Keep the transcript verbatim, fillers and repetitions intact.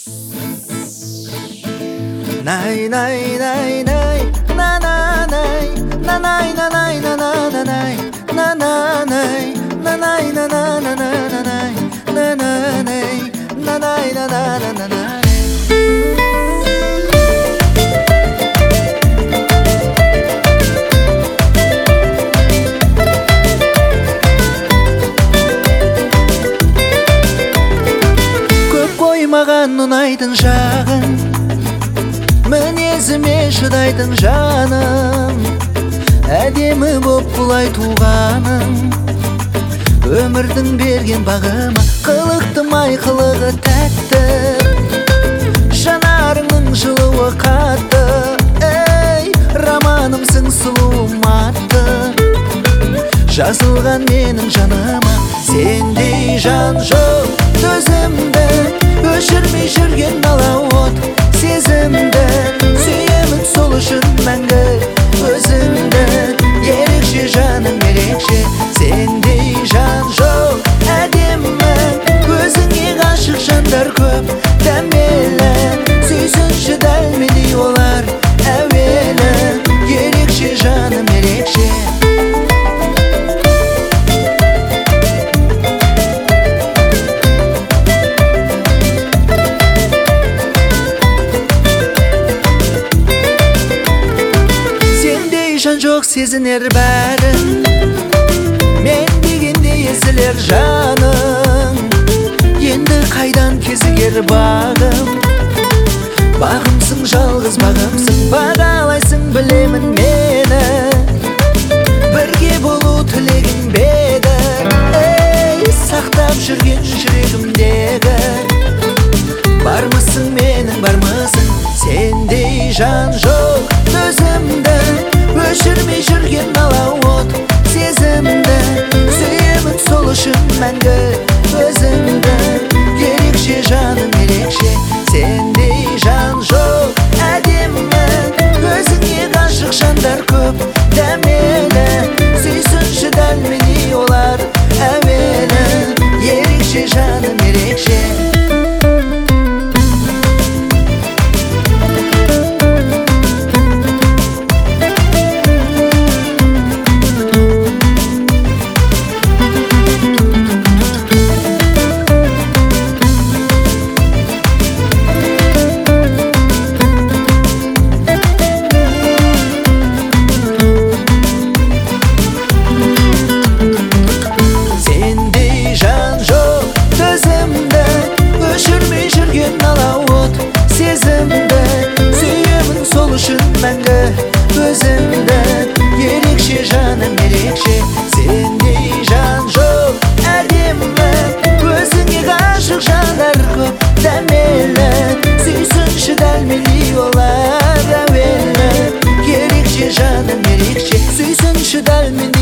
Nay nay nay nay na na nay na nay na nay na na na nay na na nay na nay na na na na na nay na na nay na nay na na na na nay. Көп қоймаған ұнайтын жағын, мінезіме шыдайтын жаным, әдемі боп бұлай туғаным, өмірдің берген бағыма қылықтым ай қылығы тәтті, жанарыңның жылуы қатты, ей романымсың сұлуым атты, жазылған менің жаныма сендей жан жоқ. Төзімді өшірмей жүрген алауыт сезімді, сүйемін сол үшін мәңгі өзіңді. Ерекше жаным ерекше, сендей жан жоқ. Әдемі өзіңе ғашық жандар көп, дәмелі сүйсінші дәлмелей олар әуелі. Ерекше жаным ерекше. Жан жоқ сезінер бәрін, мен дегенде езілер жаның. Енді қайдан кезігер бағым, бағымсың жалғыз бағымсың, бағалайсың білемін мені. Бірге болу тілегім беді, ей сақтап жүрген жүрегімдегі. Бармысың менің бармысың, сендей жан жоқ. Төзімді өшірмей жүрген алауыт сезімді, сүйемін сол үшін мәңгі өзіңді. Ерекше жаным ерекше, сендей жан жоқ. Әдемі өзіңе ғашық жандар көп, дәмелі сүйсінші дәлмелей олар әуелі. Ерекше жаным ерекше. Сезімді сүйемін сол үшін мәңгі өзіңді. Ерекше жаным ерекше, сендей жан жоқ. Әдемі өзіңе ғашық жандар көп, дәмелі сүйсінші дәлмелей олар әуелі. Ерекше жаным ерекше, сүйсінші дәлмелей